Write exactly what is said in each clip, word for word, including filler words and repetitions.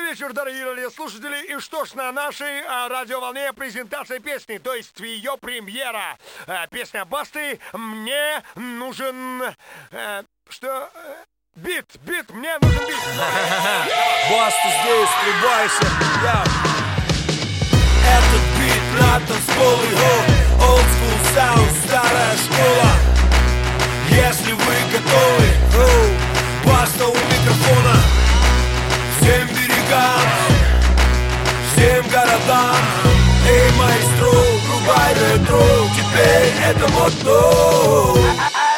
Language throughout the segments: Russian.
вечер, дорогие радиослушатели. И что ж, на нашей а, радиоволне презентация песни, то есть ее премьера. А, песня Басты «Мне нужен...» а, Что? Бит, бит, мне нужен бит. Баста здесь, врубайся. Этот бит на танцпол его. Old school sound, старая школа. Если вы готовы, oh, Баста у микрофона. Всем берегам, всем городам. Эй, маэстро, врубай ретро. Теперь это модно.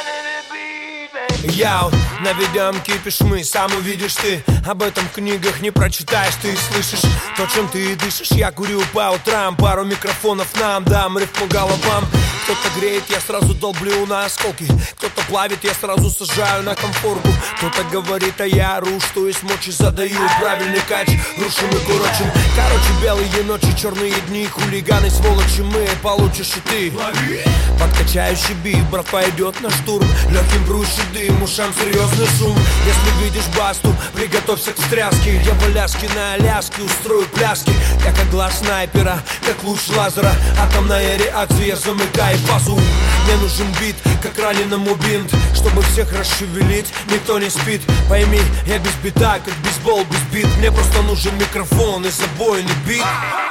Яу, наведем кипиш мы, сам увидишь ты. Об этом в книгах не прочитаешь, ты слышишь то, чем ты дышишь. Я курю по утрам, пару микрофонов нам дам, риф по головам. Кто-то греет, я сразу долблю на осколки. Кто-то плавит, я сразу сажаю на комфорку. Кто-то говорит, а я ору, что есть мочи, задаю правильный кач, рушим и курочим. Короче, белые ночи, черные дни, хулиганы, сволочи мы, получишь и ты. Подкачающий бит, брат, пойдет на штурм. Легким брущий дым, ушам серьезный шум. Если видишь Басту, приготовься к встряске. Я в Аляске, на Аляске устрою пляски. Я как глаз снайпера, как луч лазера. Атомная реакция, замыкай фазу. Мне нужен бит, как раненому бинт. Чтобы всех расшевелить, никто не спит. Пойми, я без бита, как бейсбол без бит. Мне просто нужен микрофон и забойный бит.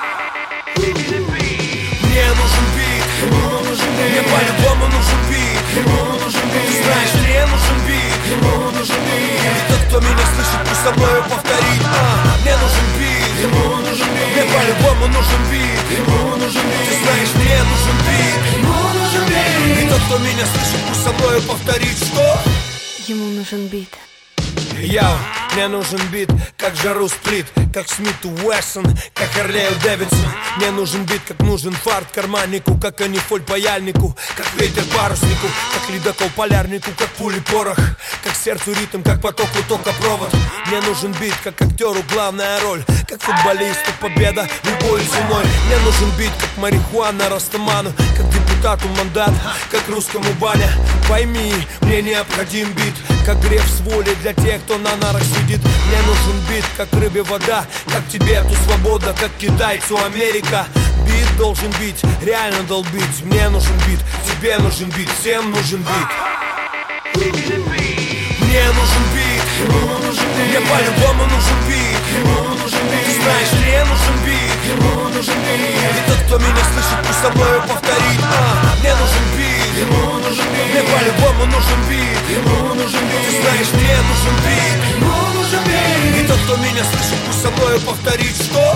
Мне нужен бит, мне по-любому нужен бит. Ты знаешь, мне нужен бит. И тот, кто меня слышит, пусть со мною повторит. а, Мне нужен бит, мне по-любому нужен бит. Ты знаешь, мне нужен бит. И тот, кто меня слышит, пусть со мною повторит. Что? Ему нужен бит. Я, мне нужен бит, как Жару Сплит, как Смиту Уэссон, как Харлею Дэвидсон. Мне нужен бит, как нужен фарт карманнику, как анифоль паяльнику, как ветер паруснику, как ледокол полярнику, как пули порох, как сердцу ритм, как потоку токопровод. Мне нужен бит, как актеру главная роль, как футболисту победа любой зимой. Мне нужен бит, как марихуана растаману, как депутату мандат, как русскому баня. Пойми, мне необходим бит, как греф с воли для тех, кто на нарах сидит. Мне нужен бит, как рыбе вода, как Тибету свобода, как китайцу Америка. Бит должен бить, реально долбить. Мне нужен бит, тебе нужен бит, всем нужен бит. Мне нужен бит, мне по-любому нужен бит. Ты знаешь, мне нужен бит. И тот, кто меня слышит, пусть со мною повторит. а, Мне нужен бит, мне по-любому нужен бит. Ты знаешь, мне нужен бит. И тот, кто меня слышит, пусть со мною повторит. Что?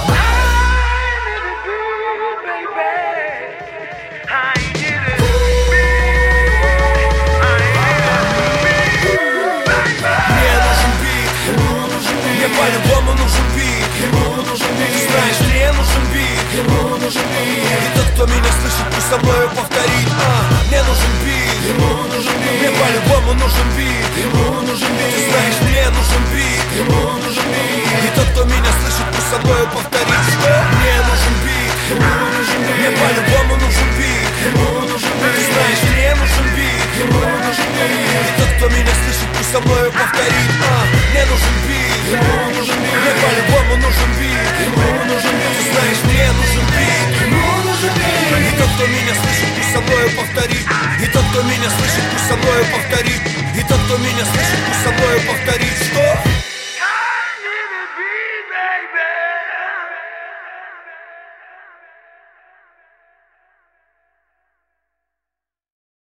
Мне по-любому нужен бит. Ты знаешь, мне нужен бит. И тот, кто меня слышит, пусть со мною повторит. а, Мне нужен бит. Мне по-любому нужен бит. Ты знаешь, мне нужен бит. И тот, кто меня слышит, пусть со мною повторит. Что? Мне нужен бит. Мне по-любому нужен бит. Ты знаешь, мне нужен бит. И тот, кто меня слышит, пусть со мною повторит. а, Мне нужен бит. Мне по-любому нужен бит. Ты знаешь, мне нужен бит. И тот, кто меня слышит, пусть со мною повторит. И тот, кто меня слышит, пусть со мною повторит. И тот, кто меня слышит, пусть со мною повторит. Что?